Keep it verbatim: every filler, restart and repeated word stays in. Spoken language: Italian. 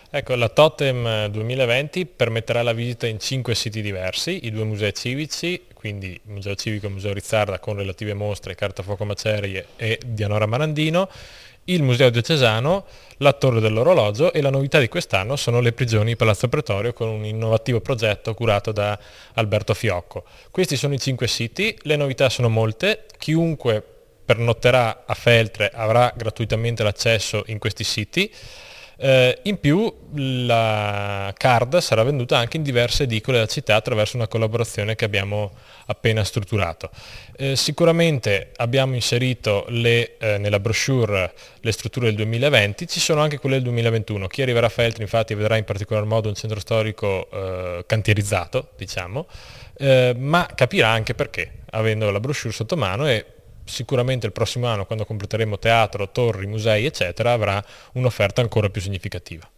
Ecco, la Totem duemilaventi permetterà la visita in cinque siti diversi, i due musei civici, quindi il Museo Civico e il Museo Rizzarda con relative mostre, Carta Fuoco Macerie e Dianora Marandino, il Museo Diocesano, la Torre dell'Orologio e la novità di quest'anno sono le prigioni di Palazzo Pretorio con un innovativo progetto curato da Alberto Fiocco. Questi sono i cinque siti, le novità sono molte, chiunque pernotterà a Feltre avrà gratuitamente l'accesso in questi siti. Eh, in più la card sarà venduta anche in diverse edicole della città attraverso una collaborazione che abbiamo appena strutturato. Eh, sicuramente abbiamo inserito le, eh, nella brochure le strutture del duemilaventi, ci sono anche quelle del duemilaventuno. Chi arriverà a Feltre infatti vedrà in particolar modo un centro storico eh, cantierizzato, diciamo, eh, ma capirà anche perché, avendo la brochure sotto mano, e sicuramente il prossimo anno, quando completeremo teatro, torri, musei, eccetera, avrà un'offerta ancora più significativa.